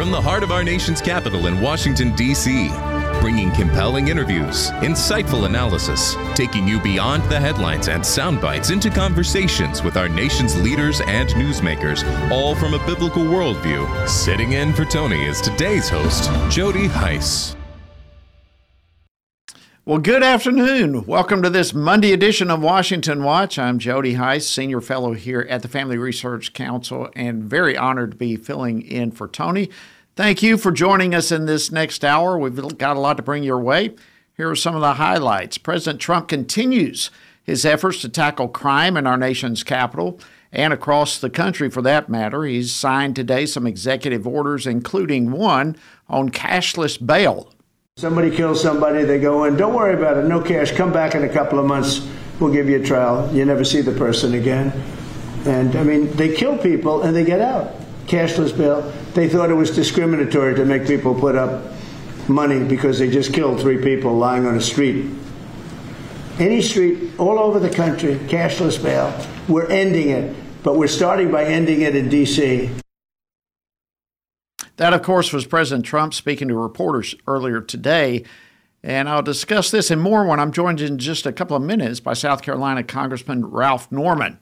from the heart of our nation's capital in Washington, D.C., bringing compelling interviews, insightful analysis, taking you beyond the headlines and sound bites into conversations with our nation's leaders and newsmakers, all from a biblical worldview. Sitting in for Tony is today's host, Jody Hice. Well, good afternoon. Welcome to this Monday edition of Washington Watch. I'm Jody Hice, Senior Fellow here at the Family Research Council, and very honored to be filling in for Tony. Thank you for joining us in this next hour. We've got a lot to bring your way. Here are some of the highlights. President Trump continues his efforts to tackle crime in our nation's capital and across the country for that matter. He's signed today some executive orders, including one on cashless bail. Somebody kills somebody, they go in, don't worry about it, no cash, come back in a couple of months, we'll give you a trial. You never see the person again. And I mean, they kill people and they get out. Cashless bail. They thought it was discriminatory to make people put up money because they just killed 3 people lying on a street. Any street, all over the country, cashless bail. We're ending it, but we're starting by ending it in D.C. That, of course, was President Trump speaking to reporters earlier today. And I'll discuss this and more when I'm joined in just a couple of minutes by South Carolina Congressman Ralph Norman.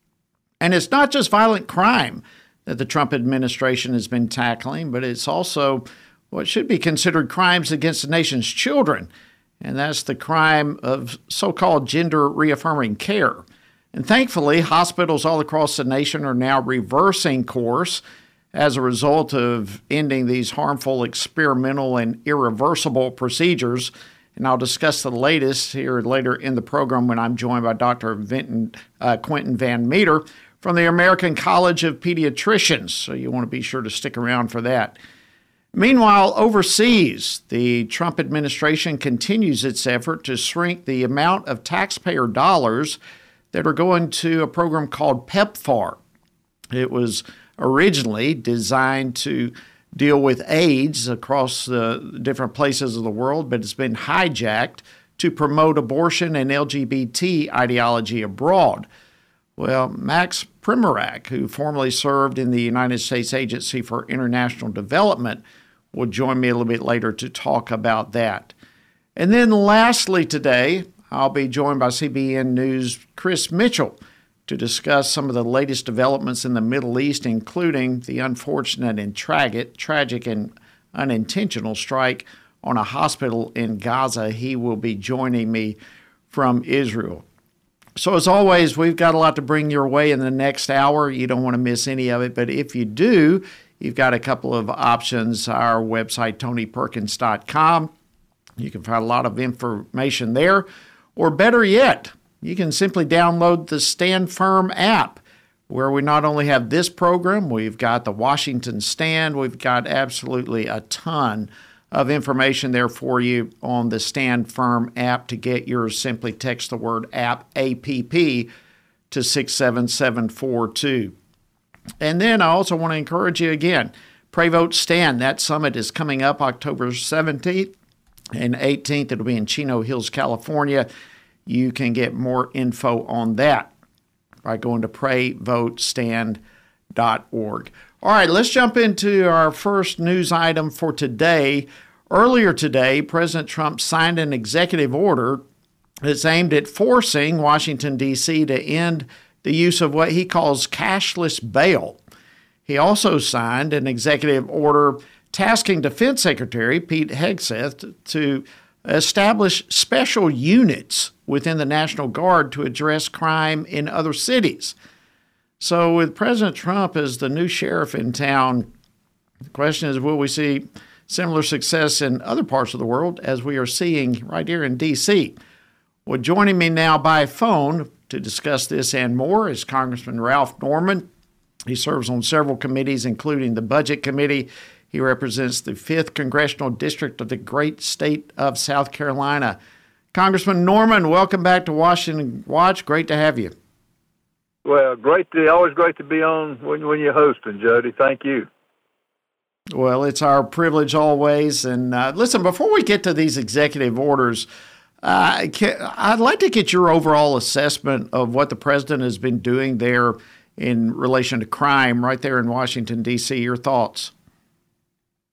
And it's not just violent crime that the Trump administration has been tackling, but it's also what should be considered crimes against the nation's children. And that's the crime of so-called gender-reaffirming care. And thankfully, hospitals all across the nation are now reversing course as a result of ending these harmful, experimental, and irreversible procedures. And I'll discuss the latest here later in the program when I'm joined by Dr. Quentin Van Meter from the American College of Pediatricians. So you want to be sure to stick around for that. Meanwhile, overseas, the Trump administration continues its effort to shrink the amount of taxpayer dollars that are going to a program called PEPFAR. It was originally designed to deal with AIDS across the different places of the world, but it's been hijacked to promote abortion and LGBT ideology abroad. Well, Max Primorak, who formerly served in the United States Agency for International Development, will join me a little bit later to talk about that. And then lastly today, I'll be joined by CBN News' Chris Mitchell to discuss some of the latest developments in the Middle East, including the unfortunate and tragic and unintentional strike on a hospital in Gaza. He will be joining me from Israel. So as always, we've got a lot to bring your way in the next hour. You don't want to miss any of it, but if you do, you've got a couple of options. Our website, TonyPerkins.com. You can find a lot of information there, or better yet, you can simply download the Stand Firm app, where we not only have this program, we've got the Washington Stand, we've got absolutely a ton of information there for you on the Stand Firm app. To get yours, simply text the word app, APP, to 67742. And then I also want to encourage you again, Pray Vote Stand. That summit is coming up October 17th and 18th. It'll be in Chino Hills, California. You can get more info on that by going to PrayVoteStand.org. All right, let's jump into our first news item for today. Earlier today, President Trump signed an executive order that's aimed at forcing Washington, D.C. to end the use of what he calls cashless bail. He also signed an executive order tasking Defense Secretary Pete Hegseth to establish special units within the National Guard to address crime in other cities. So with President Trump as the new sheriff in town, the question is, will we see similar success in other parts of the world as we are seeing right here in D.C.? Well, joining me now by phone to discuss this and more is Congressman Ralph Norman. He serves on several committees, including the Budget Committee. He represents the 5th Congressional District of the great state of South Carolina. Congressman Norman, welcome back to Washington Watch. Great to have you. Well, always great to be on when you're hosting, Jody. Thank you. Well, it's our privilege always. And listen, before we get to these executive orders, I'd like to get your overall assessment of what the president has been doing there in relation to crime right there in Washington, D.C. Your thoughts?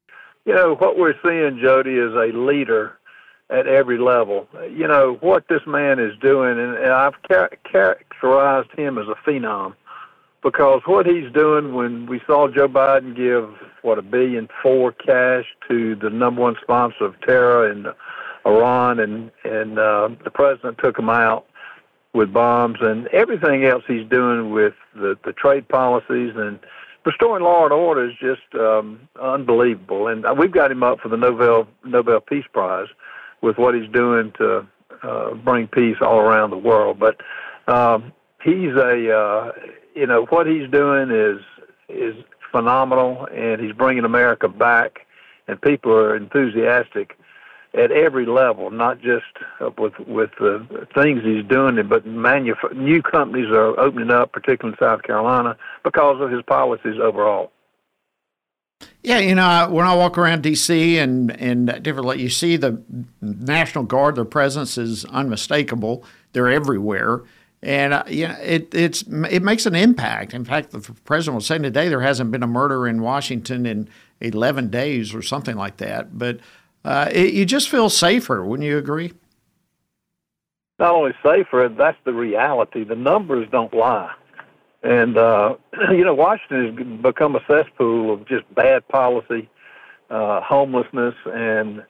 what we're seeing, Jody, is a leader at every level. What this man is doing, and I've characterized him as a phenom, because what he's doing, when we saw Joe Biden give, $1.4 billion cash to the number one sponsor of terror in Iran, and the president took him out with bombs, and everything else he's doing with the trade policies and restoring law and order is just unbelievable. And we've got him up for the Nobel Peace Prize with what he's doing to bring peace all around the world. But he's what he's doing is phenomenal, and he's bringing America back, and people are enthusiastic at every level, not just with the things he's doing, but new companies are opening up, particularly in South Carolina, because of his policies overall. Yeah, when I walk around D.C. and different, you see the National Guard, their presence is unmistakable. They're everywhere. And, it makes an impact. In fact, the president was saying today there hasn't been a murder in Washington in 11 days or something like that. But you just feel safer, wouldn't you agree? Not only safer, that's the reality. The numbers don't lie. And, Washington has become a cesspool of just bad policy, homelessness. And,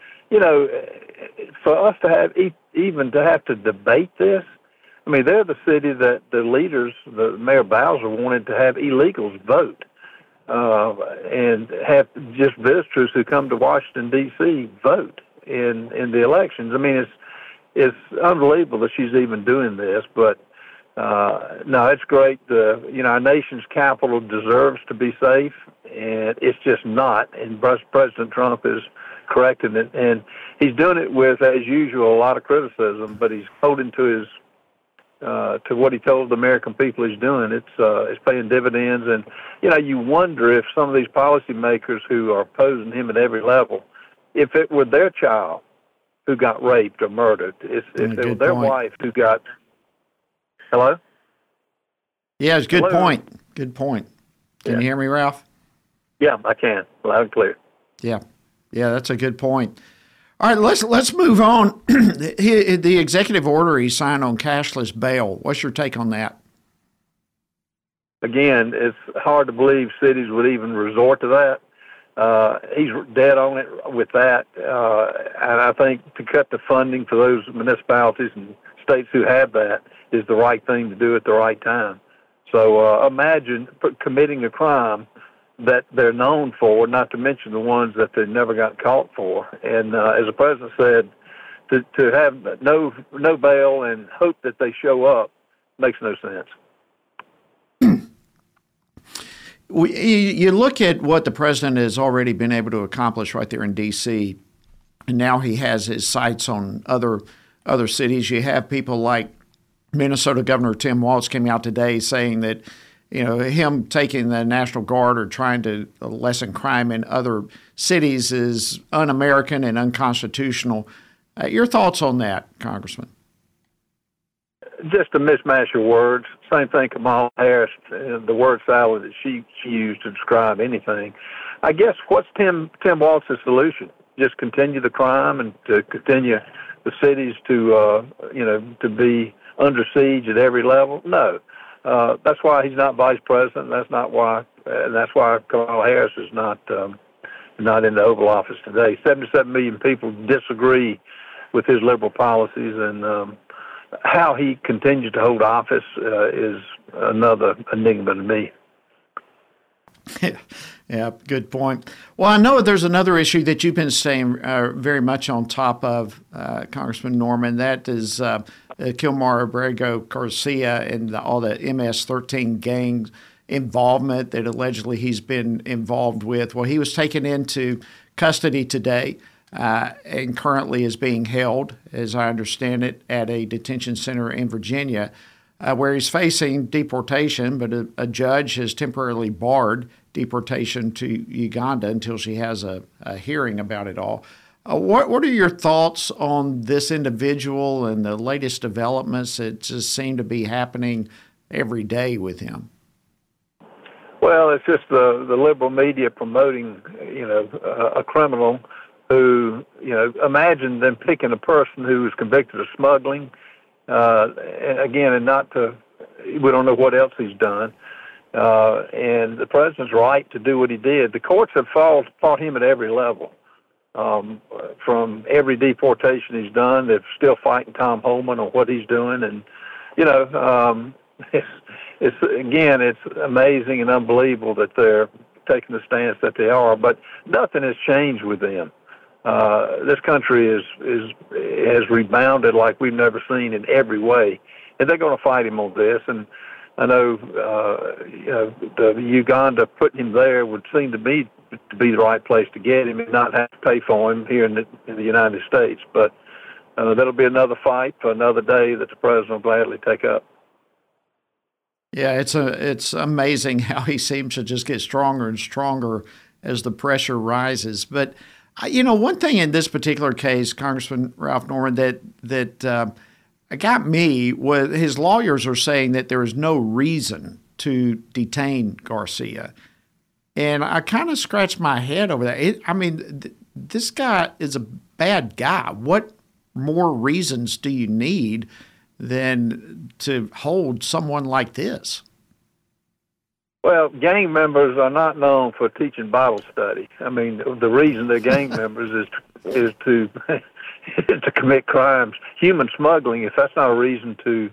for us to have have to debate this, I mean, they're the city that the leaders, the Mayor Bowser, wanted to have illegals vote. And have just visitors who come to Washington, D.C. vote in the elections. I mean, it's unbelievable that she's even doing this, but no, it's great. Our nation's capital deserves to be safe, and it's just not, and President Trump is correcting it, and he's doing it with, as usual, a lot of criticism, but he's holding to his to what he told the American people he's doing. It's paying dividends, and you wonder if some of these policymakers who are opposing him at every level, if it were their child who got raped or murdered, if it was their wife who got. Hello? Yeah, it's a good point. Good point. Can you hear me, Ralph? Yeah, I can. Loud and clear. Yeah, that's a good point. All right, let's move on. The executive order he signed on cashless bail. What's your take on that? Again, it's hard to believe cities would even resort to that. He's dead on it with that. And I think to cut the funding for those municipalities and states who have that is the right thing to do at the right time. So imagine committing a crime that they're known for, not to mention the ones that they never got caught for. And as the president said, to have no bail and hope that they show up makes no sense. You look at what the president has already been able to accomplish right there in D.C., and now he has his sights on other cities. You have people like Minnesota Governor Tim Walz came out today saying that him taking the National Guard or trying to lessen crime in other cities is un-American and unconstitutional. Your thoughts on that, Congressman? Just a mismatch of words. Same thing Kamala Harris, the word salad that she used to describe anything. I guess what's Tim Walz's solution? Just continue the crime and to continue the cities to be under siege at every level? No. That's why he's not vice president. That's why Kamala Harris is not in the Oval Office today. 77 million people disagree with his liberal policies, and how he continues to hold office is another enigma to me. Yeah, good point. Well, I know there's another issue that you've been staying very much on top of, Congressman Norman. That is Kilmar Abrego Garcia and all the MS-13 gang involvement that allegedly he's been involved with. Well, he was taken into custody today and currently is being held, as I understand it, at a detention center in Virginia where he's facing deportation, but a judge has temporarily barred deportation to Uganda until she has a hearing about it all. What are your thoughts on this individual and the latest developments that just seem to be happening every day with him? Well, Well, it's just the liberal media promoting, a criminal who, imagine them picking a person who was convicted of smuggling, and we don't know what else he's done. And the president's right to do what he did. The courts have fought him at every level. From every deportation he's done, they're still fighting Tom Homan on what he's doing. And, it's amazing and unbelievable that they're taking the stance that they are, but nothing has changed with them. This country has rebounded like we've never seen in every way, and they're going to fight him on this. And I know, the Uganda putting him there would seem to be the right place to get him and not have to pay for him here in the United States. But that'll be another fight for another day that the president will gladly take up. Yeah, it's amazing how he seems to just get stronger and stronger as the pressure rises. But one thing in this particular case, Congressman Ralph Norman, that got me was his lawyers are saying that there is no reason to detain Garcia. And I kind of scratched my head over that. This guy is a bad guy. What more reasons do you need than to hold someone like this? Well, gang members are not known for teaching Bible study. The reason they're gang members is to to commit crimes. Human smuggling, if that's not a reason to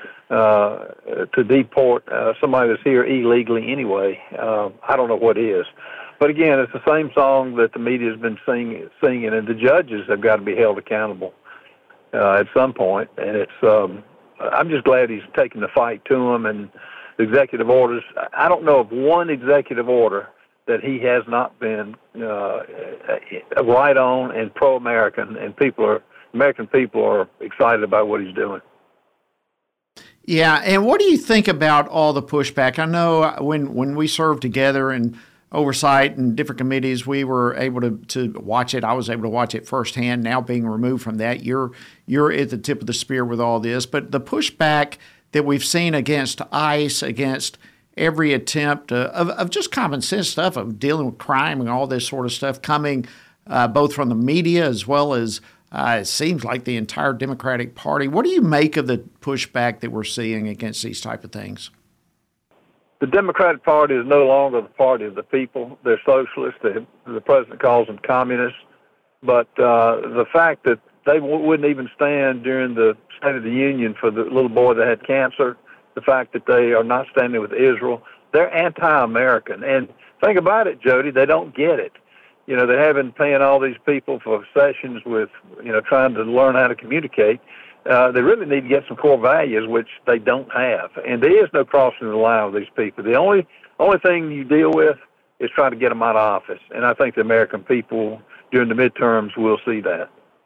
deport somebody that's here illegally anyway, I don't know what is. But again, it's the same song that the media has been singing, and the judges have got to be held accountable at some point. And it's I'm just glad he's taking the fight to him, and the executive orders. I don't know of one executive order that he has not been right on and pro-American, and American people are excited about what he's doing. Yeah, and what do you think about all the pushback? I know when we served together in oversight and different committees, we were able to watch it. I was able to watch it firsthand. Now being removed from that, you're at the tip of the spear with all this. But the pushback that we've seen against ICE, against every attempt of just common sense stuff of dealing with crime and all this sort of stuff coming both from the media as well as it seems like the entire Democratic Party. What do you make of the pushback that we're seeing against these type of things? The Democratic Party is no longer the party of the people. They're socialists. The president calls them communists. But the fact that they wouldn't even stand during the State of the Union for the little boy that had cancer, the fact that they are not standing with Israel, they're anti-American. And think about it, Jody, they don't get it. They have been paying all these people for sessions with, trying to learn how to communicate. They really need to get some core values, which they don't have. And there is no crossing the line with these people. The only thing you deal with is trying to get them out of office. And I think the American people during the midterms will see that.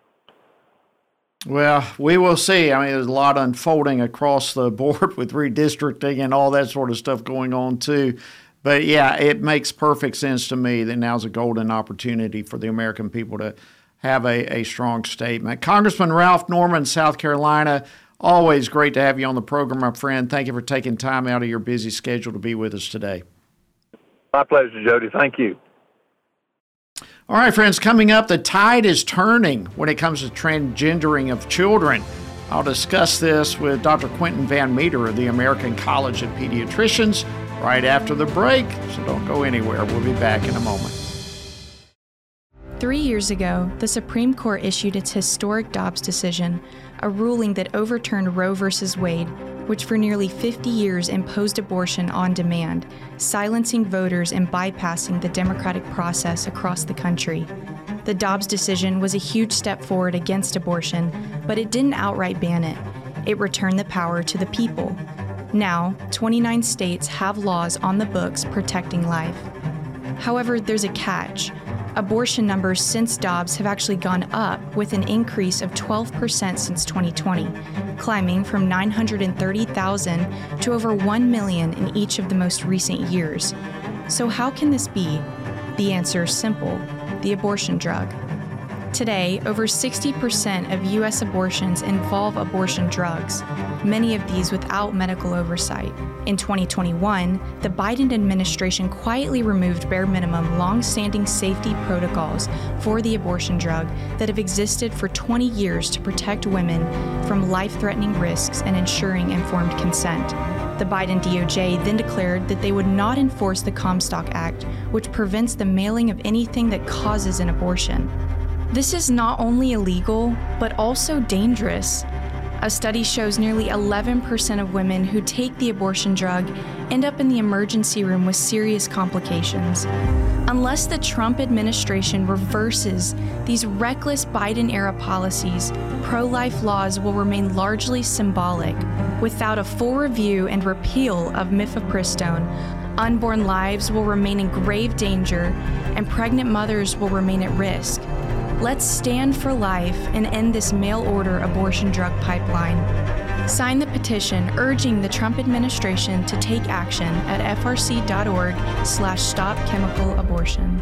Well, we will see. There's a lot unfolding across the board with redistricting and all that sort of stuff going on too. But yeah, it makes perfect sense to me that now's a golden opportunity for the American people to have a strong statement. Congressman Ralph Norman, South Carolina, always great to have you on the program, my friend. Thank you for taking time out of your busy schedule to be with us today. My pleasure, Jody. Thank you. All right, friends, coming up, the tide is turning when it comes to transgendering of children. I'll discuss this with Dr. Quentin Van Meter of the American College of Pediatricians right after the break, so don't go anywhere. We'll be back in a moment. 3 years ago, the Supreme Court issued its historic Dobbs decision, a ruling that overturned Roe v. Wade, which for nearly 50 years imposed abortion on demand, silencing voters and bypassing the democratic process across the country. The Dobbs decision was a huge step forward against abortion, but it didn't outright ban it. It returned the power to the people. Now, 29 states have laws on the books protecting life. However, there's a catch. Abortion numbers since Dobbs have actually gone up, with an increase of 12% since 2020, climbing from 930,000 to over 1 million in each of the most recent years. So how can this be? The answer is simple: the abortion drug. Today, over 60% of U.S. abortions involve abortion drugs, many of these without medical oversight. In 2021, the Biden administration quietly removed bare minimum long-standing safety protocols for the abortion drug that have existed for 20 years to protect women from life-threatening risks and ensuring informed consent. The Biden DOJ then declared that they would not enforce the Comstock Act, which prevents the mailing of anything that causes an abortion. This is not only illegal, but also dangerous. A study shows nearly 11% of women who take the abortion drug end up in the emergency room with serious complications. Unless the Trump administration reverses these reckless Biden-era policies, pro-life laws will remain largely symbolic. Without a full review and repeal of mifepristone, unborn lives will remain in grave danger and pregnant mothers will remain at risk. Let's stand for life and end this mail-order abortion drug pipeline. Sign the petition urging the Trump administration to take action at frc.org/stopchemicalabortion.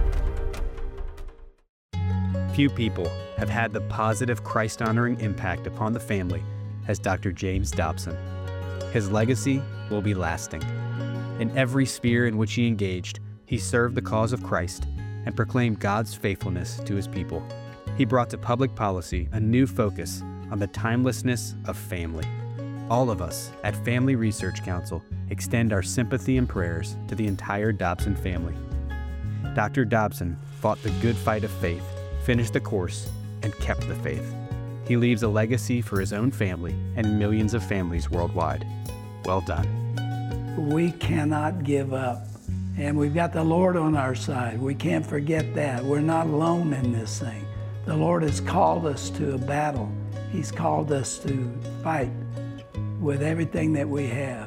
Few people have had the positive Christ-honoring impact upon the family as Dr. James Dobson. His legacy will be lasting. In every sphere in which he engaged, he served the cause of Christ and proclaimed God's faithfulness to his people. He brought to public policy a new focus on the timelessness of family. All of us at Family Research Council extend our sympathy and prayers to the entire Dobson family. Dr. Dobson fought the good fight of faith, finished the course, and kept the faith. He leaves a legacy for his own family and millions of families worldwide. Well done. We cannot give up. And we've got the Lord on our side. We can't forget that. We're not alone in this thing. The Lord has called us to a battle. He's called us to fight with everything that we have.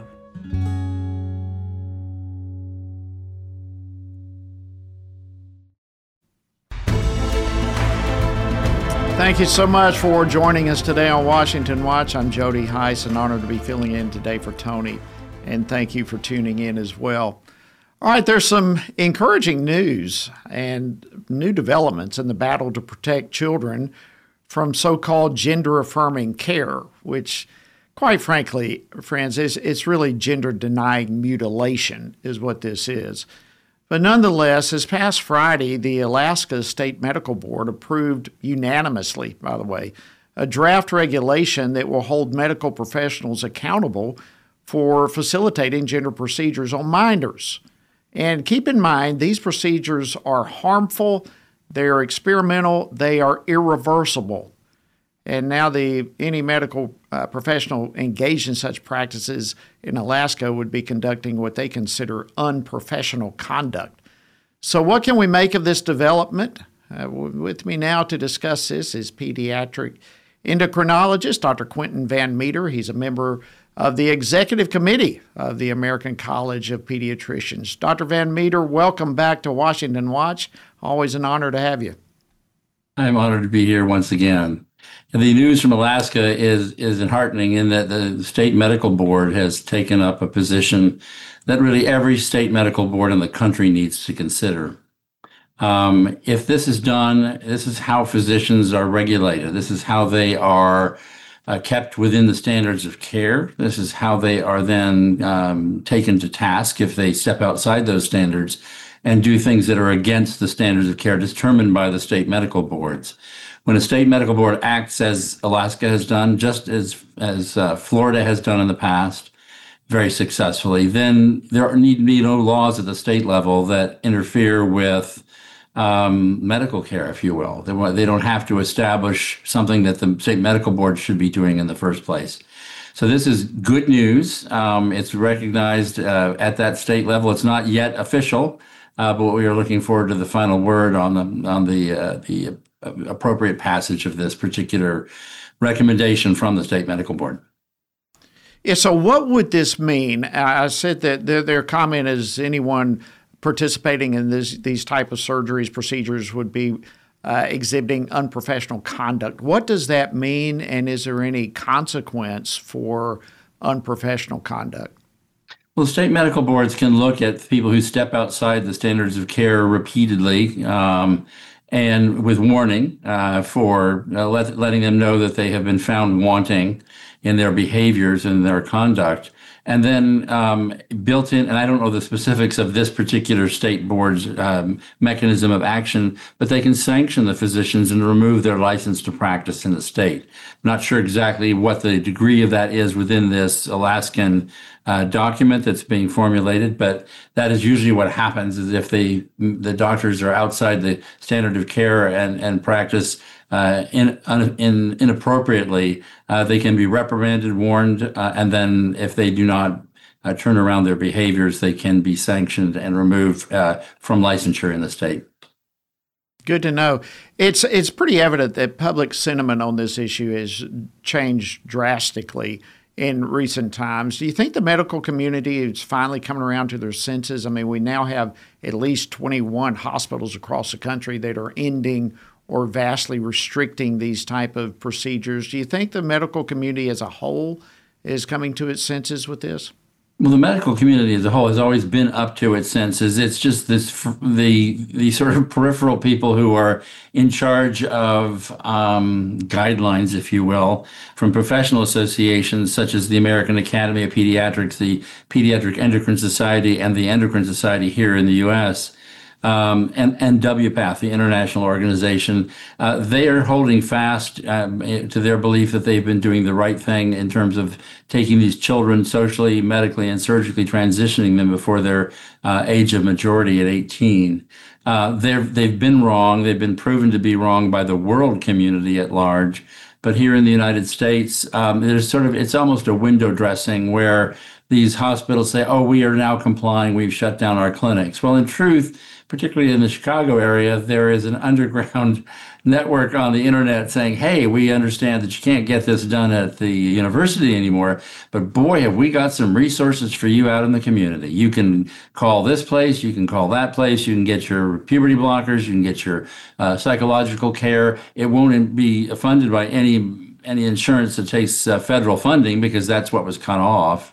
Thank you so much for joining us today on Washington Watch. I'm Jody Heiss, an honor to be filling in today for Tony. And thank you for tuning in as well. All right, there's some encouraging news and new developments in the battle to protect children from so-called gender-affirming care, which, quite frankly, friends, it's really gender-denying mutilation is what this is. But nonetheless, this past Friday, the Alaska State Medical Board approved unanimously, by the way, a draft regulation that will hold medical professionals accountable for facilitating gender procedures on minors. And keep in mind, these procedures are harmful, they are experimental, they are irreversible. And now any medical professional engaged in such practices in Alaska would be conducting what they consider unprofessional conduct. So what can we make of this development? With me now to discuss this is pediatric endocrinologist Dr. Quentin Van Meter. He's a member of the Executive Committee of the American College of Pediatricians. Dr. Van Meter, welcome back to Washington Watch. Always an honor to have you. I'm honored to be here once again. And the news from Alaska is enheartening in that the state medical board has taken up a position that really every state medical board in the country needs to consider. If this is done, this is how physicians are regulated. This is how they are kept within the standards of care. This is how they are then taken to task if they step outside those standards and do things that are against the standards of care determined by the state medical boards. When a state medical board acts as Alaska has done, just as Florida has done in the past, very successfully, then there need to be no laws at the state level that interfere with medical care, if you will. They don't have to establish something that the state medical board should be doing in the first place. So this is good news. It's recognized at that state level. It's not yet official, but we are looking forward to the final word on the appropriate passage of this particular recommendation from the state medical board. Yeah. So what would this mean? I said that their comment is anyone participating in these type of surgeries, procedures would be exhibiting unprofessional conduct. What does that mean, and is there any consequence for unprofessional conduct? Well, state medical boards can look at people who step outside the standards of care repeatedly and with warning for letting them know that they have been found wanting in their behaviors and their conduct. And then built in, and I don't know the specifics of this particular state board's mechanism of action, but they can sanction the physicians and remove their license to practice in the state. I'm not sure exactly what the degree of that is within this Alaskan document that's being formulated, but that is usually what happens is if the doctors are outside the standard of care and practice inappropriately, they can be reprimanded, warned, and then if they do not turn around their behaviors, they can be sanctioned and removed from licensure in the state. Good to know. It's pretty evident that public sentiment on this issue has changed drastically in recent times. Do you think the medical community is finally coming around to their senses? I mean, we now have at least 21 hospitals across the country that are ending or vastly restricting these type of procedures. Do you think the medical community as a whole is coming to its senses with this? Well, the medical community as a whole has always been up to its senses. It's just the sort of peripheral people who are in charge of guidelines, if you will, from professional associations such as the American Academy of Pediatrics, the Pediatric Endocrine Society, and the Endocrine Society here in the U.S., and WPATH, the international organization, they are holding fast to their belief that they've been doing the right thing in terms of taking these children socially, medically, and surgically transitioning them before their age of majority at 18. They've been wrong. They've been proven to be wrong by the world community at large. But here in the United States, it's almost a window dressing where these hospitals say, oh, we are now complying. We've shut down our clinics. Well, in truth, particularly in the Chicago area, there is an underground network on the internet saying, hey, we understand that you can't get this done at the university anymore, but boy, have we got some resources for you out in the community. You can call this place, you can call that place, you can get your puberty blockers, you can get your psychological care. It won't be funded by any insurance that takes federal funding because that's what was cut off.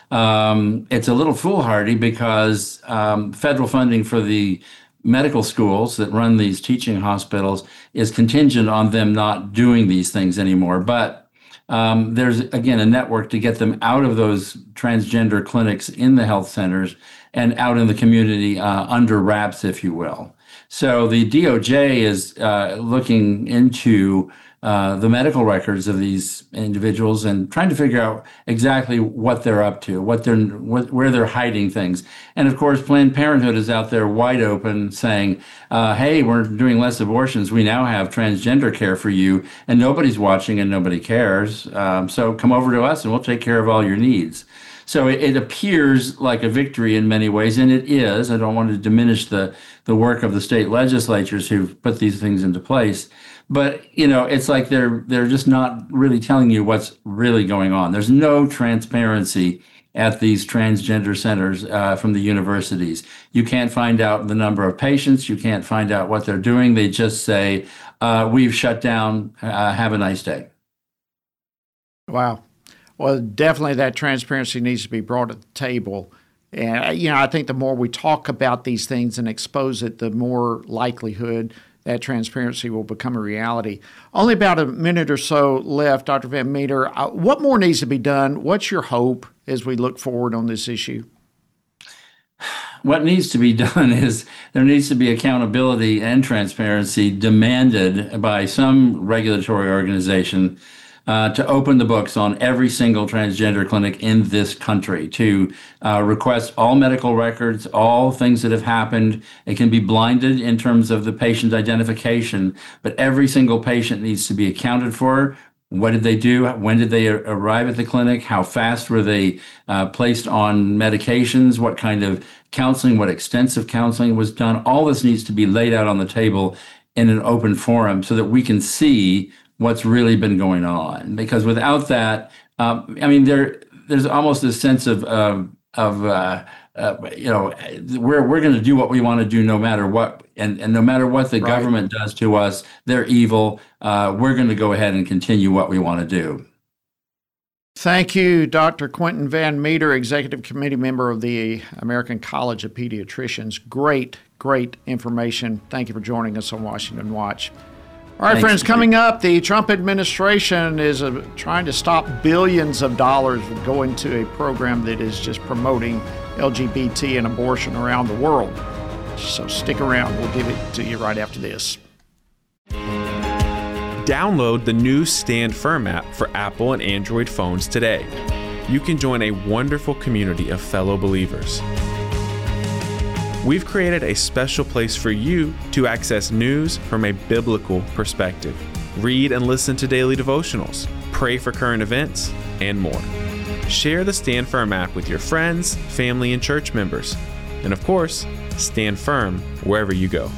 It's a little foolhardy because federal funding for the medical schools that run these teaching hospitals is contingent on them not doing these things anymore. But there's, again, a network to get them out of those transgender clinics in the health centers and out in the community under wraps, if you will. So the DOJ is looking into the medical records of these individuals and trying to figure out exactly what they're up to, where they're hiding things. And of course, Planned Parenthood is out there wide open saying, hey, we're doing less abortions. We now have transgender care for you, and nobody's watching and nobody cares. So come over to us and we'll take care of all your needs. So it appears like a victory in many ways, and it is. I don't want to diminish the work of the state legislatures who've put these things into place. But, it's like they're just not really telling you what's really going on. There's no transparency at these transgender centers from the universities. You can't find out the number of patients. You can't find out what they're doing. They just say, we've shut down. Have a nice day. Wow. Well, definitely that transparency needs to be brought to the table. And, I think the more we talk about these things and expose it, the more likelihood that transparency will become a reality. Only about a minute or so left, Dr. Van Meter. What more needs to be done? What's your hope as we look forward on this issue? What needs to be done is there needs to be accountability and transparency demanded by some regulatory organization to open the books on every single transgender clinic in this country, to request all medical records, all things that have happened. It can be blinded in terms of the patient identification, but every single patient needs to be accounted for. What did they do? When did they arrive at the clinic? How fast were they placed on medications? What kind of counseling, what extensive counseling was done? All this needs to be laid out on the table in an open forum so that we can see what's really been going on. Because without that, there's almost a sense of we're going to do what we want to do no matter what, and no matter what the government does to us, they're evil. We're going to go ahead and continue what we want to do. Thank you, Dr. Quentin Van Meter, Executive Committee member of the American College of Pediatricians. Great information. Thank you for joining us on Washington Watch. All right, friends, coming up, the Trump administration is trying to stop billions of dollars going to a program that is just promoting LGBT and abortion around the world. So stick around. We'll give it to you right after this. Download the new Stand Firm app for Apple and Android phones today. You can join a wonderful community of fellow believers. We've created a special place for you to access news from a biblical perspective, read and listen to daily devotionals, pray for current events, and more. Share the Stand Firm app with your friends, family, and church members. And of course, stand firm wherever you go.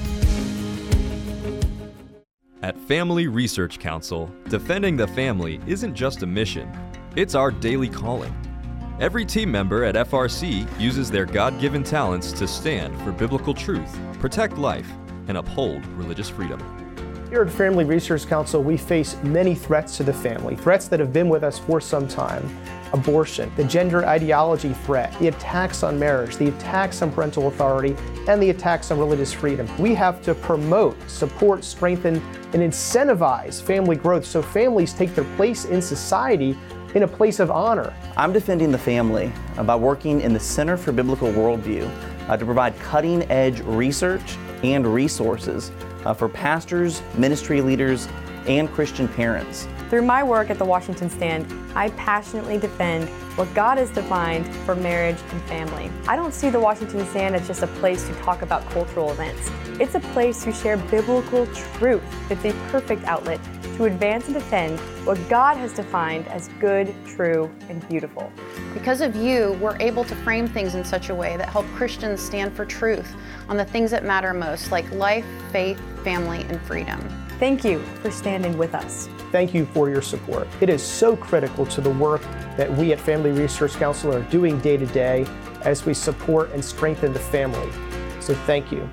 At Family Research Council, defending the family isn't just a mission, it's our daily calling. Every team member at FRC uses their God-given talents to stand for biblical truth, protect life, and uphold religious freedom. Here at Family Research Council, we face many threats to the family, threats that have been with us for some time. Abortion, the gender ideology threat, the attacks on marriage, the attacks on parental authority, and the attacks on religious freedom. We have to promote, support, strengthen, and incentivize family growth so families take their place in society in a place of honor. I'm defending the family by working in the Center for Biblical Worldview to provide cutting-edge research and resources for pastors, ministry leaders, and Christian parents. Through my work at the Washington Stand, I passionately defend what God has defined for marriage and family. I don't see the Washington Stand as just a place to talk about cultural events. It's a place to share biblical truth. It's a perfect outlet to advance and defend what God has defined as good, true, and beautiful. Because of you, we're able to frame things in such a way that help Christians stand for truth on the things that matter most, like life, faith, family, and freedom. Thank you for standing with us. Thank you for your support. It is so critical to the work that we at Family Research Council are doing day to day as we support and strengthen the family. So thank you.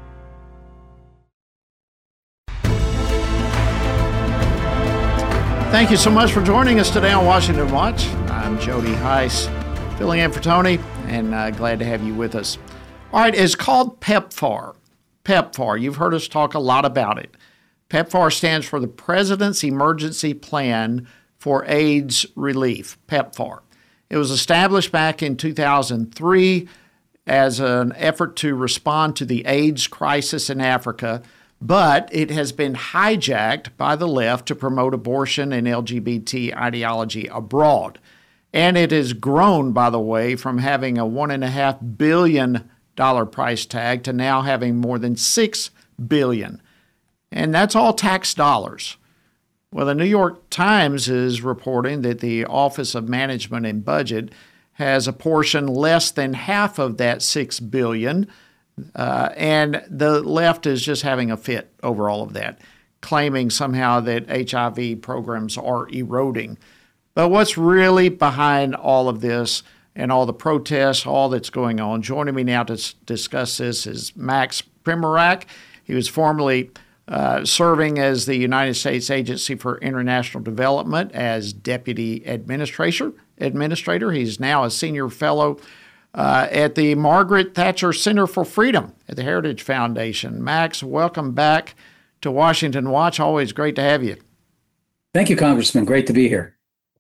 Thank you so much for joining us today on Washington Watch. I'm Jody Heiss, filling in for Tony, and glad to have you with us. All right, it's called PEPFAR. PEPFAR, you've heard us talk a lot about it. PEPFAR stands for the President's Emergency Plan for AIDS Relief, PEPFAR. It was established back in 2003 as an effort to respond to the AIDS crisis in Africa, but it has been hijacked by the left to promote abortion and LGBT ideology abroad. And it has grown, by the way, from having a $1.5 billion price tag to now having more than $6 billion. And that's all tax dollars. Well, the New York Times is reporting that the Office of Management and Budget has apportioned less than half of that $6 billion, and the left is just having a fit over all of that, claiming somehow that HIV programs are eroding. But what's really behind all of this and all the protests, all that's going on? Joining me now to discuss this is Max Primorak. He was formerly serving as the United States Agency for International Development as Deputy Administrator. He's now a senior fellow at the Margaret Thatcher Center for Freedom at the Heritage Foundation. Max, welcome back to Washington Watch. Always great to have you. Thank you, Congressman. Great to be here.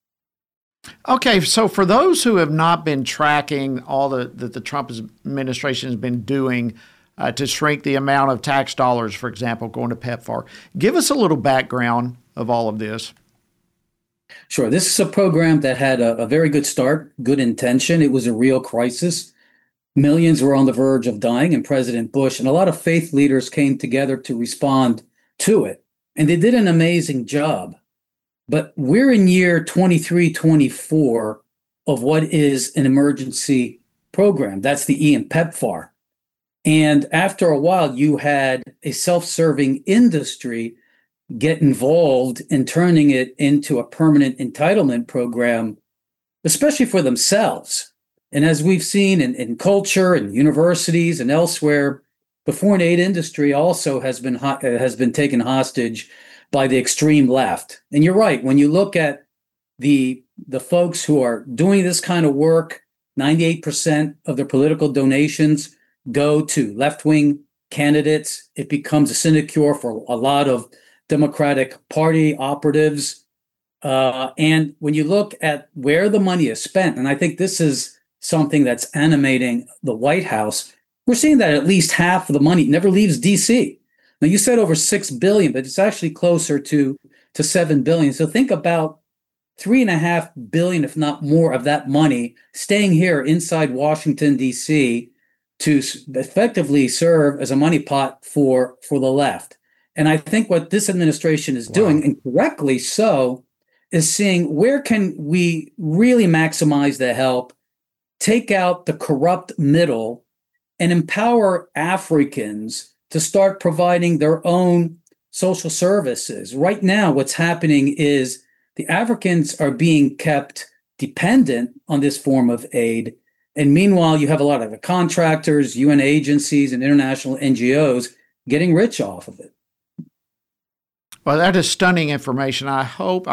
Okay, so for those who have not been tracking all that the Trump administration has been doing to shrink the amount of tax dollars, for example, going to PEPFAR, give us a little background of all of this. Sure. This is a program that had a very good start, good intention. It was a real crisis. Millions were on the verge of dying, and President Bush and a lot of faith leaders came together to respond to it. And they did an amazing job. But we're in year 23-24 of what is an emergency program. That's the E in PEPFAR. And after a while, you had a self-serving industry get involved in turning it into a permanent entitlement program, especially for themselves. And as we've seen in culture and universities and elsewhere, the foreign aid industry also has been taken hostage by the extreme left. And you're right, when you look at the the folks who are doing this kind of work, 98% of their political donations go to left-wing candidates. It becomes a sinecure for a lot of Democratic Party operatives. And when you look at where the money is spent, and I think this is something that's animating the White House, we're seeing that at least half of the money never leaves D.C. Now, you said over $6 billion, but it's actually closer to $7 billion. So think about $3.5 billion, if not more, of that money staying here inside Washington, D.C. to effectively serve as a money pot for the left. And I think what this administration is doing, and correctly so, is seeing where can we really maximize the help, take out the corrupt middle, and empower Africans to start providing their own social services. Right now, what's happening is the Africans are being kept dependent on this form of aid. And meanwhile, you have a lot of the contractors, UN agencies, and international NGOs getting rich off of it. Well, that is stunning information. I hope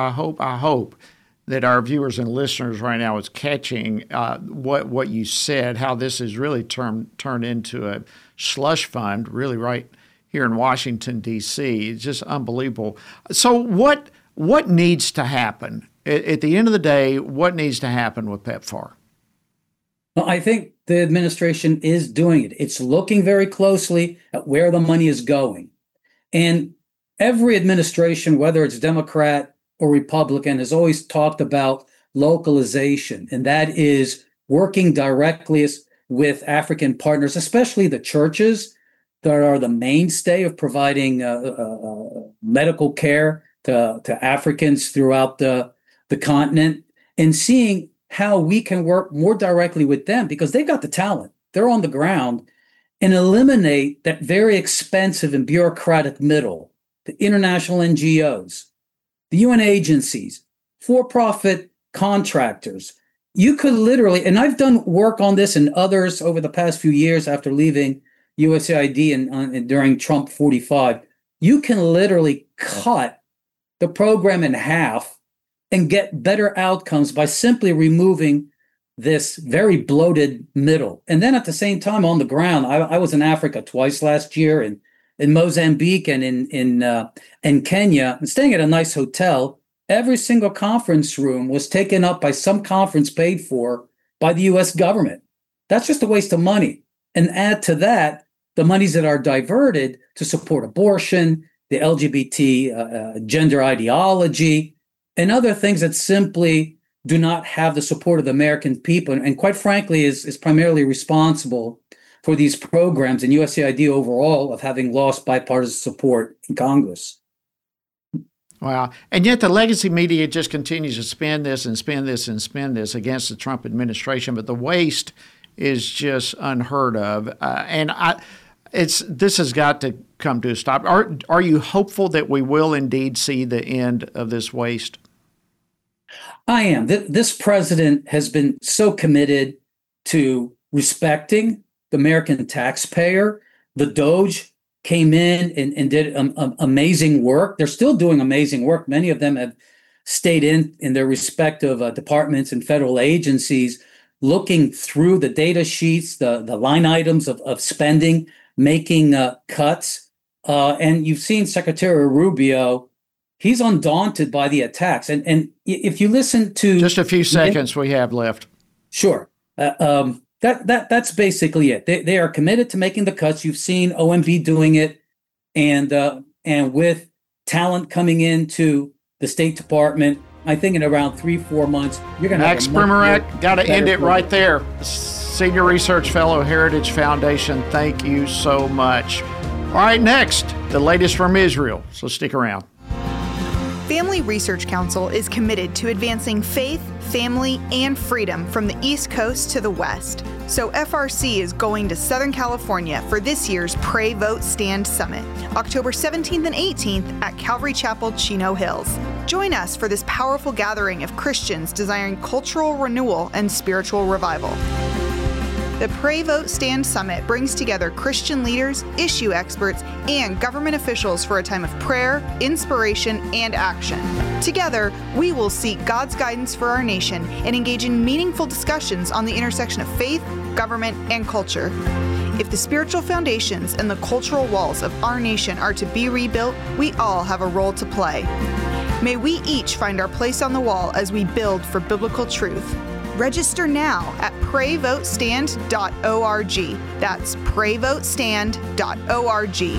that our viewers and listeners right now is catching what you said, how this has really turned into a slush fund, really right here in Washington, D.C. It's just unbelievable. So what needs to happen? At the end of the day, what needs to happen with PEPFAR? Well, I think the administration is doing it. It's looking very closely at where the money is going. And every administration, whether it's Democrat or Republican, has always talked about localization, and that is working directly with African partners, especially the churches that are the mainstay of providing medical care to Africans throughout the continent, and seeing how we can work more directly with them because they've got the talent. They're on the ground, and eliminate that very expensive and bureaucratic middle, the international NGOs, the UN agencies, for-profit contractors. You could literally, and I've done work on this and others over the past few years after leaving USAID and during Trump 45, you can literally cut the program in half and get better outcomes by simply removing this very bloated middle. And then at the same time on the ground, I was in Africa twice last year, and in Mozambique and in Kenya, and staying at a nice hotel. Every single conference room was taken up by some conference paid for by the U.S. government. That's just a waste of money. And add to that the monies that are diverted to support abortion, the LGBT gender ideology, and other things that simply do not have the support of the American people, and quite frankly is primarily responsible for these programs and USAID overall of having lost bipartisan support in Congress. Wow. And yet the legacy media just continues to spin this and spin this and spin this against the Trump administration, but the waste is just unheard of. This has got to come to a stop. Are you hopeful that we will indeed see the end of this waste? I am. This president has been so committed to respecting the American taxpayer. The DOJ came in and did amazing work. They're still doing amazing work. Many of them have stayed in their respective departments and federal agencies, looking through the data sheets, the line items of spending, making cuts. And you've seen Secretary Rubio. He's undaunted by the attacks. And if you listen to... Just a few seconds we have left. Sure. That's basically it. They are committed to making the cuts. You've seen OMB doing it. And with talent coming into the State Department, I think in around 3-4 months, you're going to have... Max Primorak, got to end it right there. Senior Research Fellow, Heritage Foundation, thank you so much. All right, next, the latest from Israel. So stick around. Family Research Council is committed to advancing faith, family, and freedom from the East Coast to the West. So FRC is going to Southern California for this year's Pray, Vote, Stand Summit, October 17th and 18th at Calvary Chapel, Chino Hills. Join us for this powerful gathering of Christians desiring cultural renewal and spiritual revival. the Pray, Vote, Stand Summit brings together Christian leaders, issue experts, and government officials for a time of prayer, inspiration, and action. Together, we will seek God's guidance for our nation and engage in meaningful discussions on the intersection of faith, government, and culture. If the spiritual foundations and the cultural walls of our nation are to be rebuilt, we all have a role to play. May we each find our place on the wall as we build for biblical truth. Register now at prayvotestand.org. That's prayvotestand.org.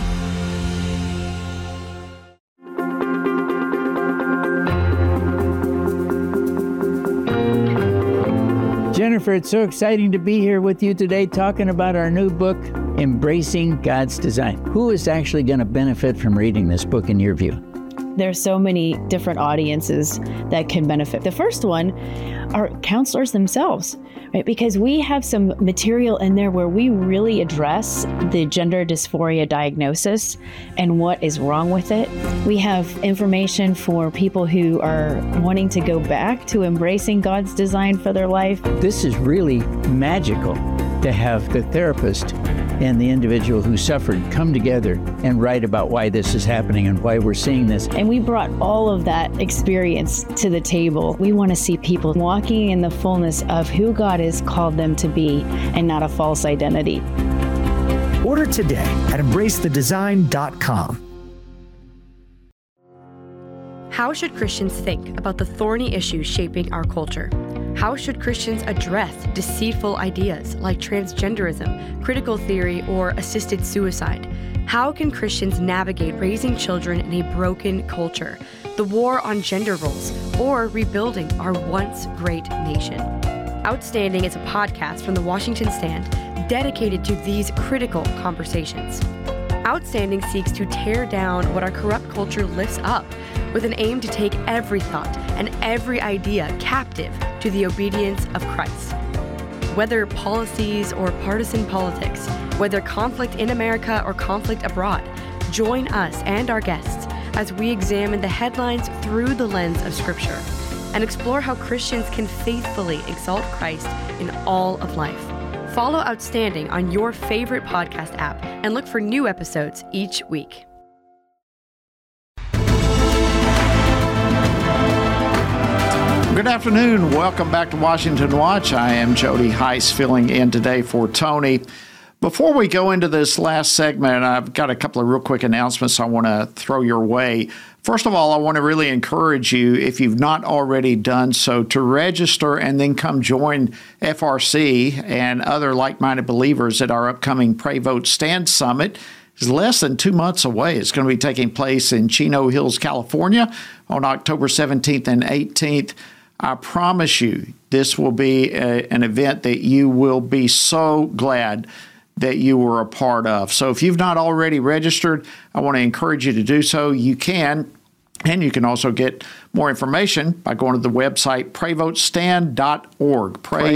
Jennifer, it's so exciting to be here with you today talking about our new book, Embracing God's Design. Who is actually going to benefit from reading this book in your view? There's so many different audiences that can benefit. The first one are counselors themselves, right? Because we have some material in there where we really address the gender dysphoria diagnosis and what is wrong with it. We have information for people who are wanting to go back to embracing God's design for their life. This is really magical to have the therapist and the individual who suffered come together and write about why this is happening and why we're seeing this. And we brought all of that experience to the table. We want to see people walking in the fullness of who God has called them to be and not a false identity. Order today at embracethedesign.com. How should Christians think about the thorny issues shaping our culture? How should Christians address deceitful ideas like transgenderism, critical theory, or assisted suicide? How can Christians navigate raising children in a broken culture, the war on gender roles, or rebuilding our once great nation? Outstanding is a podcast from the Washington Stand dedicated to these critical conversations. Outstanding seeks to tear down what our corrupt culture lifts up with an aim to take every thought and every idea captive to the obedience of Christ. Whether policies or partisan politics, whether conflict in America or conflict abroad, join us and our guests as we examine the headlines through the lens of Scripture and explore how Christians can faithfully exalt Christ in all of life. Follow Outstanding on your favorite podcast app and look for new episodes each week. Good afternoon. Welcome back to Washington Watch. I am Jody Heiss filling in today for Tony. Before we go into this last segment, I've got a couple of real quick announcements I want to throw your way. First of all, I want to really encourage you, if you've not already done so, to register and then come join FRC and other like-minded believers at our upcoming Pray, Vote, Stand Summit. It's less than 2 months away. It's going to be taking place in Chino Hills, California on October 17th and 18th. I promise you, this will be an event that you will be so glad that you were a part of. So if you've not already registered, I want to encourage you to do so. You can, and you can also get more information by going to the website prayvotestand.org,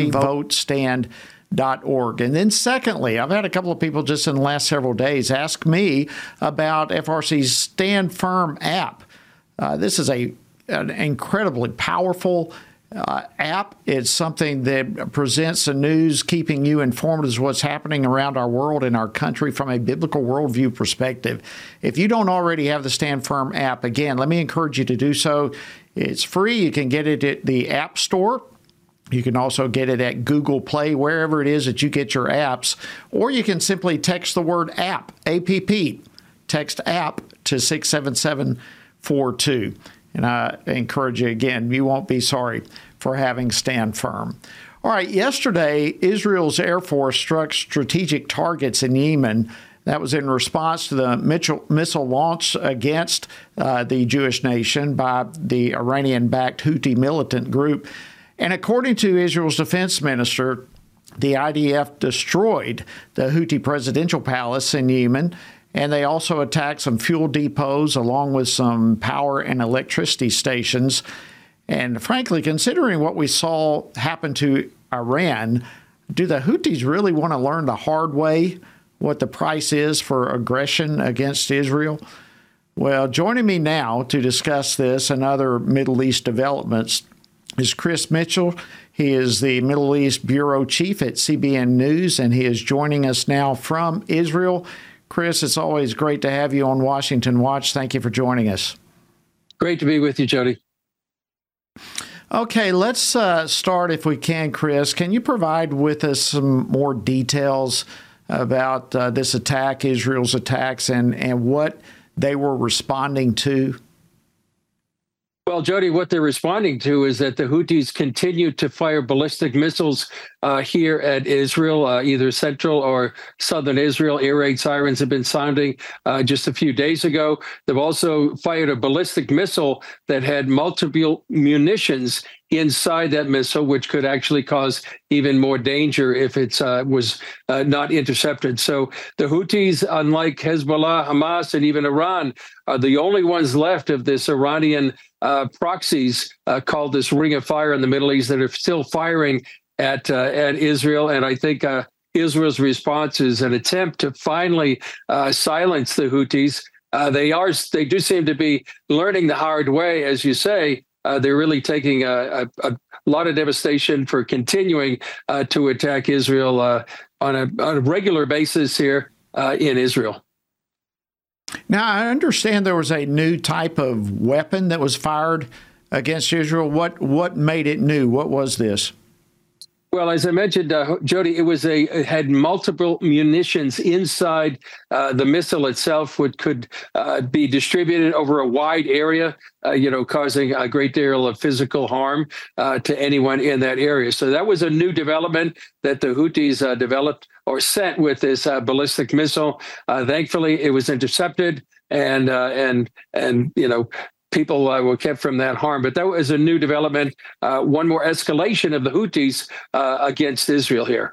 prayvotestand.org. And then secondly, I've had a couple of people just in the last several days ask me about FRC's Stand Firm app. This is an incredibly powerful app. It's something that presents the news, keeping you informed as what's happening around our world and our country from a biblical worldview perspective. If you don't already have the Stand Firm app, again, let me encourage you to do so. It's free. You can get it at the App Store. You can also get it at Google Play, wherever it is that you get your apps. Or you can simply text the word app, A-P-P, text app to 67742. And I encourage you again, you won't be sorry for having Stand Firm. All right, yesterday, Israel's Air Force struck strategic targets in Yemen. That was in response to the missile launch against the Jewish nation by the Iranian-backed Houthi militant group. And according to Israel's defense minister, the IDF destroyed the Houthi presidential palace in Yemen, and they also attacked some fuel depots along with some power and electricity stations. And frankly, considering what we saw happen to Iran, do the Houthis really want to learn the hard way what the price is for aggression against Israel? Well, joining me now to discuss this and other Middle East developments is Chris Mitchell. He is the Middle East Bureau Chief at CBN News, and he is joining us now from Israel. Chris, it's always great to have you on Washington Watch. Thank you for joining us. Great to be with you, Jody. Okay, let's start, if we can, Chris. Can you provide with us some more details about this attack, Israel's attacks, and what they were responding to? Well, Jody, what they're responding to is that the Houthis continue to fire ballistic missiles here at Israel, either central or southern Israel. Air raid sirens have been sounding just a few days ago. They've also fired a ballistic missile that had multiple munitions inside that missile, which could actually cause even more danger if it was not intercepted. So the Houthis, unlike Hezbollah, Hamas, and even Iran, are the only ones left of this Iranian proxies called this Ring of Fire in the Middle East that are still firing at Israel. And I think Israel's response is an attempt to finally silence the Houthis. They do seem to be learning the hard way, as you say. They're really taking a lot of devastation for continuing to attack Israel on a regular basis here in Israel. Now, I understand there was a new type of weapon that was fired against Israel. What made it new? What was this? Well, as I mentioned, Jody, it had multiple munitions inside the missile itself, which could be distributed over a wide area, causing a great deal of physical harm to anyone in that area. So that was a new development that the Houthis developed or sent with this ballistic missile. Thankfully, it was intercepted, and people were kept from that harm. But that was a new development, one more escalation of the Houthis against Israel here.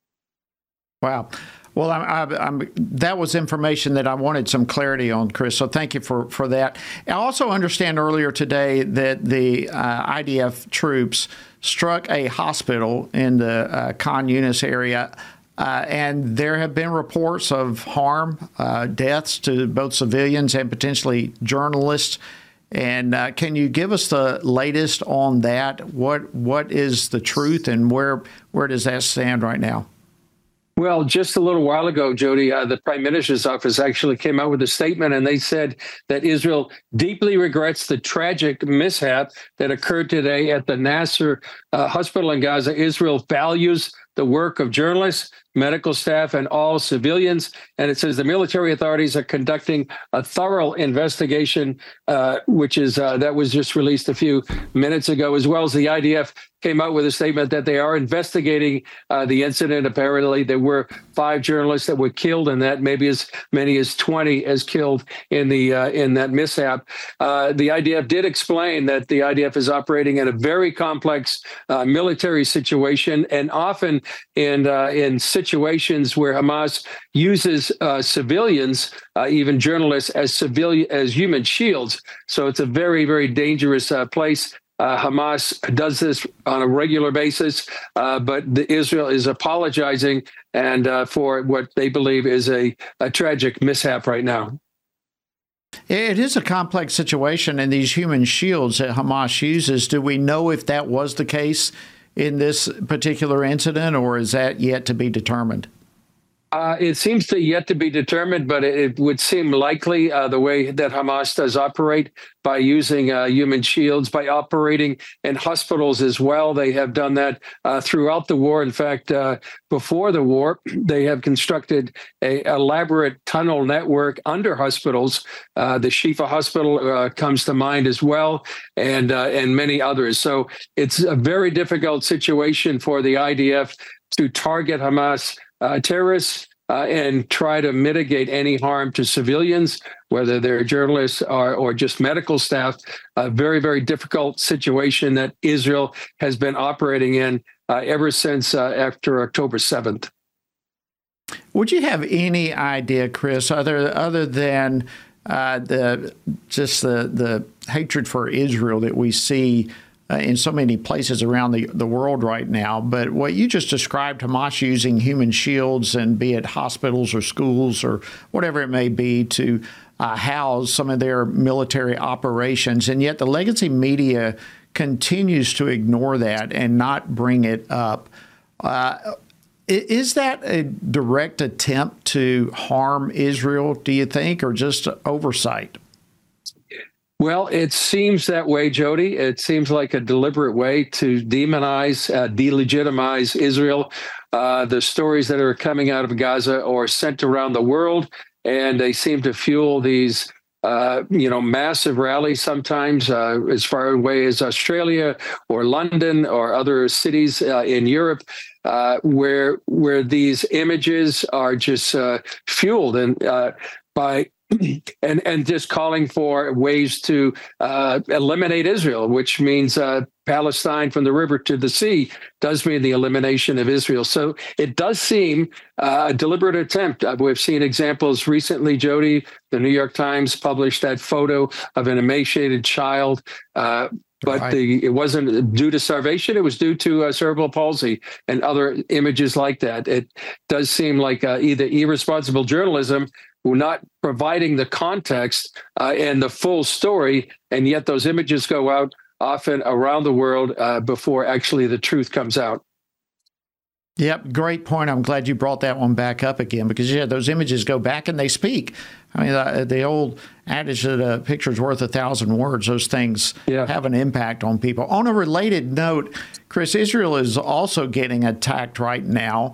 Wow. Well, that was information that I wanted some clarity on, Chris, so thank you for that. I also understand earlier today that the IDF troops struck a hospital in the Khan Yunis area, and there have been reports of harm, deaths to both civilians and potentially journalists. And can you give us the latest on that? What is the truth, and where does that stand right now? Well, just a little while ago, Jody, the Prime Minister's office actually came out with a statement, and they said that Israel deeply regrets the tragic mishap that occurred today at the Nasser hospital in Gaza. Israel values the work of journalists, medical staff, and all civilians. And it says the military authorities are conducting a thorough investigation, which is that was just released a few minutes ago, as well as the IDF came out with a statement that they are investigating the incident. Apparently, there were 5 journalists that were killed, and that maybe as many as 20 as killed in that mishap. The IDF did explain that the IDF is operating in a very complex military situation, and often in situations where Hamas uses civilians, even journalists, as human shields. So it's a very, very dangerous place. Hamas does this on a regular basis, but Israel is apologizing and for what they believe is a tragic mishap right now. It is a complex situation, and these human shields that Hamas uses, do we know if that was the case in this particular incident, or is that yet to be determined? It seems to yet to be determined, but it would seem likely the way that Hamas does operate by using human shields, by operating in hospitals as well. They have done that throughout the war. In fact, before the war, they have constructed an elaborate tunnel network under hospitals. The Shifa Hospital comes to mind as well, and many others. So it's a very difficult situation for the IDF to target Hamas terrorists and try to mitigate any harm to civilians, whether they're journalists or just medical staff. A very, very difficult situation that Israel has been operating in ever since after October 7th. Would you have any idea, Chris, other than the hatred for Israel that we see in so many places around the world right now, but what you just described, Hamas using human shields, and be it hospitals or schools or whatever it may be, to house some of their military operations, and yet the legacy media continues to ignore that and not bring it up. Is that a direct attempt to harm Israel, do you think, or just oversight? Well, it seems that way, Jody. It seems like a deliberate way to demonize, delegitimize Israel. The stories that are coming out of Gaza are sent around the world, and they seem to fuel these massive rallies sometimes as far away as Australia or London or other cities in Europe, where these images are just fueled and by and just calling for ways to eliminate Israel, which means Palestine from the river to the sea does mean the elimination of Israel. So it does seem a deliberate attempt. We've seen examples recently, Jody. The New York Times published that photo of an emaciated child. But it wasn't due to starvation. It was due to cerebral palsy and other images like that. It does seem like either irresponsible journalism, who not providing the context and the full story, and yet those images go out often around the world before actually the truth comes out. Yep, great point. I'm glad you brought that one back up again because, those images go back and they speak. I mean, the old adage that a picture's worth 1,000 words, those things have an impact on people. On a related note, Chris, Israel is also getting attacked right now,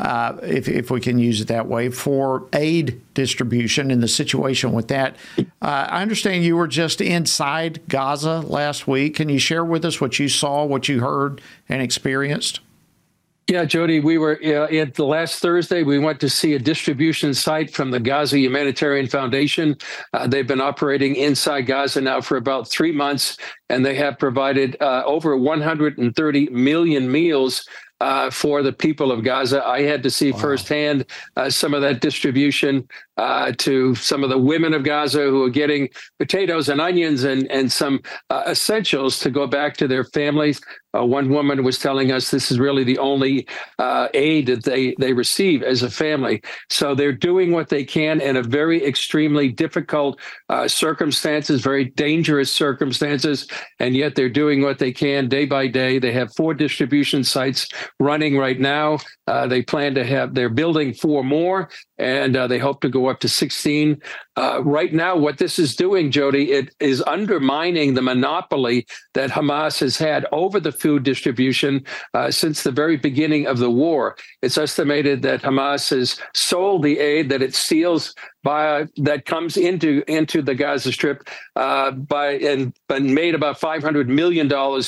if we can use it that way, for aid distribution and the situation with that. I understand you were just inside Gaza last week. Can you share with us what you saw, what you heard and experienced? Yeah, Jody, we were at the last Thursday. We went to see a distribution site from the Gaza Humanitarian Foundation. They've been operating inside Gaza now for about 3 months, and they have provided over 130 million meals for the people of Gaza. I had to see firsthand some of that distribution to some of the women of Gaza who are getting potatoes and onions and some essentials to go back to their families. One woman was telling us this is really the only aid that they receive as a family. So they're doing what they can in a very extremely difficult circumstances, very dangerous circumstances, and yet they're doing what they can day by day. They have 4 distribution sites running right now. They plan to have, they're building 4 more, and they hope to go up to 16. Right now, what this is doing, Jody, it is undermining the monopoly that Hamas has had over the food distribution since the very beginning of the war. It's estimated that Hamas has sold the aid that it steals that comes into the Gaza Strip and made about $500 million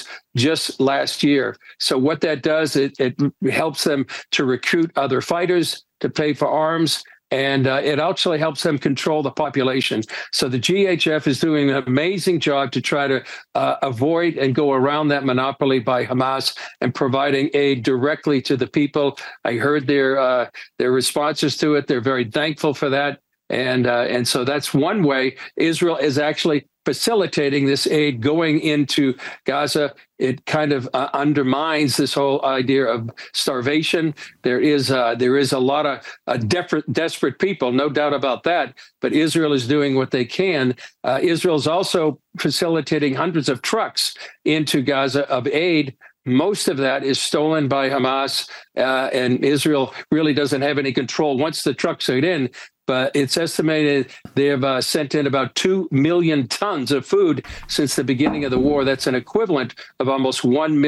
just last year. So what that does, it helps them to recruit other fighters, to pay for arms, and it actually helps them control the population. So the GHF is doing an amazing job to try to avoid and go around that monopoly by Hamas and providing aid directly to the people. I heard their responses to it. They're very thankful for that. And so that's one way Israel is actually facilitating this aid going into Gaza. It kind of undermines this whole idea of starvation. There is a lot of desperate people, no doubt about that. But Israel is doing what they can. Israel is also facilitating hundreds of trucks into Gaza of aid. Most of that is stolen by Hamas, and Israel really doesn't have any control once the trucks are in. But it's estimated they have sent in about 2 million tons of food since the beginning of the war. That's an equivalent of almost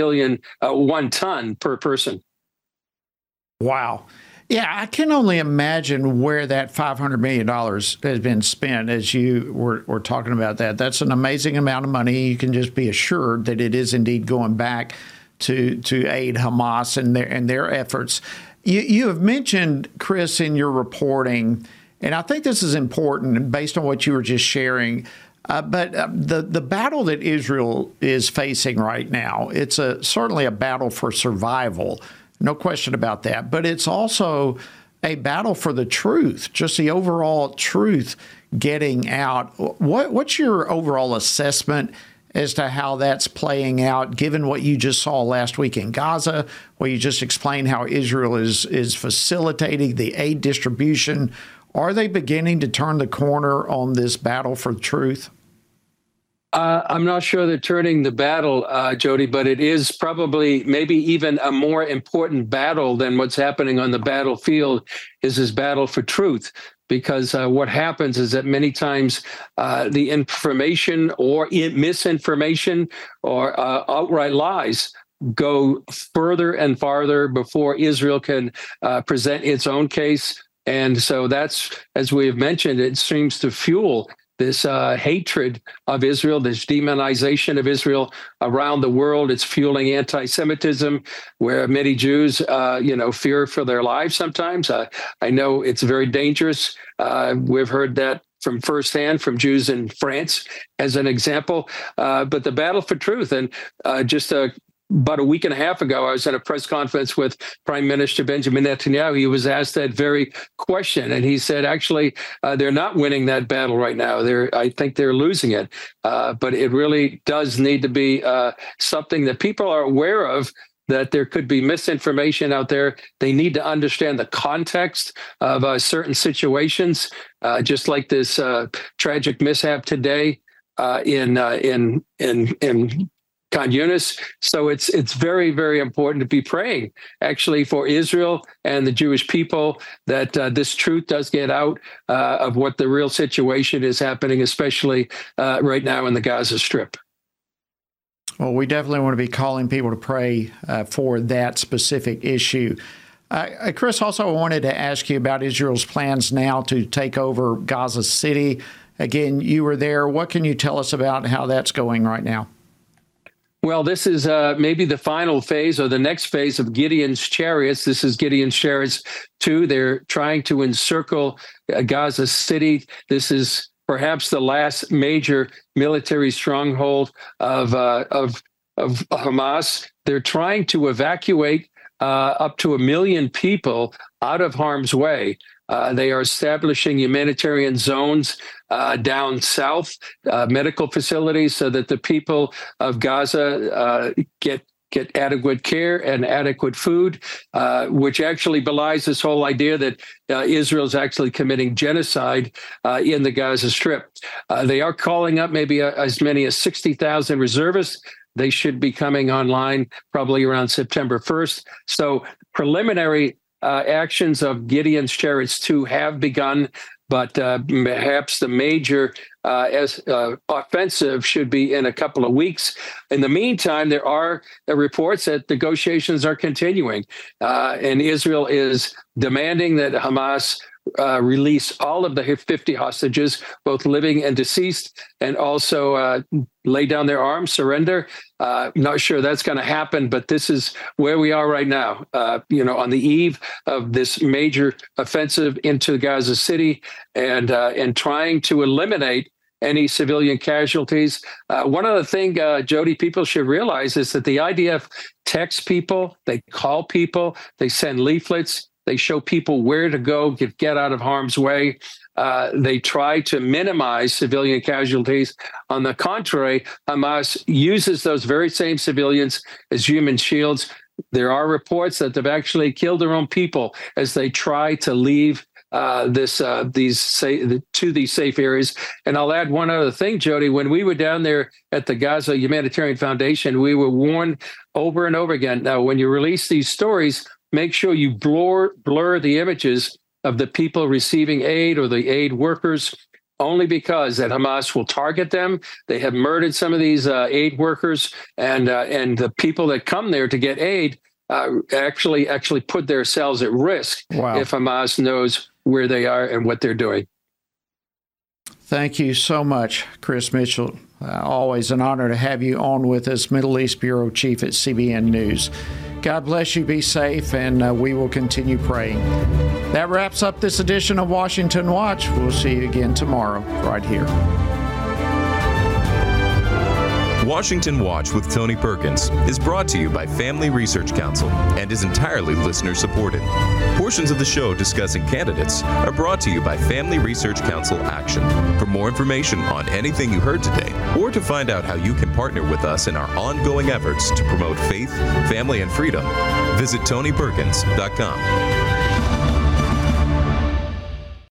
1 ton per person. Wow. Yeah, I can only imagine where that $500 million has been spent, as you were talking about that. That's an amazing amount of money. You can just be assured that it is indeed going back to aid Hamas and their efforts. You have mentioned, Chris, in your reporting, and I think this is important based on what you were just sharing, but the battle that Israel is facing right now, it's certainly a battle for survival, no question about that, but it's also a battle for the truth, just the overall truth getting out. What's your overall assessment as to how that's playing out, given what you just saw last week in Gaza, where you just explained how Israel is facilitating the aid distribution? Are they beginning to turn the corner on this battle for truth? I'm not sure they're turning the battle, Jody, but it is probably maybe even a more important battle than what's happening on the battlefield is this battle for truth. Because what happens is that many times the information or misinformation or outright lies go further and farther before Israel can present its own case. And so that's, as we have mentioned, it seems to fuel this hatred of Israel, this demonization of Israel around the world. It's fueling anti-Semitism, where many Jews, fear for their lives sometimes. I know it's very dangerous. We've heard that from firsthand from Jews in France, as an example. But the battle for truth, and about a week and a half ago, I was at a press conference with Prime Minister Benjamin Netanyahu. He was asked that very question, and he said, actually, they're not winning that battle right now. I think they're losing it. But it really does need to be something that people are aware of, that there could be misinformation out there. They need to understand the context of certain situations, just like this tragic mishap today in Khan Yunis. So it's very, very important to be praying, actually, for Israel and the Jewish people, that this truth does get out of what the real situation is happening, especially right now in the Gaza Strip. Well, we definitely want to be calling people to pray for that specific issue. Chris, also I wanted to ask you about Israel's plans now to take over Gaza City. Again, you were there. What can you tell us about how that's going right now? Well, this is maybe the final phase or the next phase of Gideon's Chariots. This is Gideon's Chariots 2. They're trying to encircle Gaza City. This is perhaps the last major military stronghold of Hamas. They're trying to evacuate up to 1 million people out of harm's way. They are establishing humanitarian zones down south, medical facilities, so that the people of Gaza get adequate care and adequate food, which actually belies this whole idea that Israel's actually committing genocide in the Gaza Strip. They are calling up maybe as many as 60,000 reservists. They should be coming online probably around September 1st. So preliminary actions of Gideon's Chariots 2 have begun, but perhaps the major offensive should be in a couple of weeks. In the meantime, there are reports that negotiations are continuing, and Israel is demanding that Hamas release all of the 50 hostages, both living and deceased, and also lay down their arms, surrender. Not sure that's going to happen, but this is where we are right now, on the eve of this major offensive into Gaza City, and trying to eliminate any civilian casualties. One other thing, Jody, people should realize is that the IDF texts people, they call people, they send leaflets, they show people where to go, get out of harm's way. They try to minimize civilian casualties. On the contrary, Hamas uses those very same civilians as human shields. There are reports that they've actually killed their own people as they try to leave these safe areas. And I'll add one other thing, Jody. When we were down there at the Gaza Humanitarian Foundation, we were warned over and over again. Now, when you release these stories, make sure you blur the images of the people receiving aid or the aid workers, only because that Hamas will target them. They have murdered some of these aid workers, and the people that come there to get aid actually put themselves at risk if Hamas knows where they are and what they're doing. Thank you so much, Chris Mitchell. Always an honor to have you on with us, Middle East Bureau Chief at CBN News. God bless you, be safe, and we will continue praying. That wraps up this edition of Washington Watch. We'll see you again tomorrow, right here. Washington Watch with Tony Perkins is brought to you by Family Research Council and is entirely listener-supported. Portions of the show discussing candidates are brought to you by Family Research Council Action. For more information on anything you heard today, or to find out how you can partner with us in our ongoing efforts to promote faith, family, and freedom, visit TonyPerkins.com.